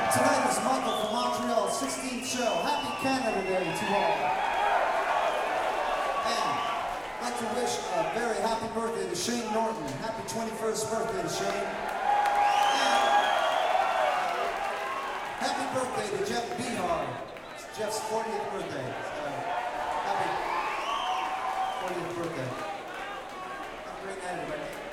Tonight is Michael from Montreal, 16th show. Happy Canada Day to all. And I'd like to wish a very happy birthday to Shane Norton. Happy 21st birthday to Shane. And happy birthday to Jeff Behar. It's Jeff's 40th birthday. So happy 40th birthday. Have a great night, everybody.